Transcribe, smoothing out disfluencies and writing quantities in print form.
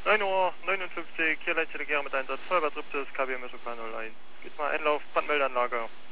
9:59 Uhr, hier Leitstelle Gera mit Einsatz, Feuerwehrtriptis, KW Mesokan 01. Geht mal Einlauf, Brandmeldeanlage.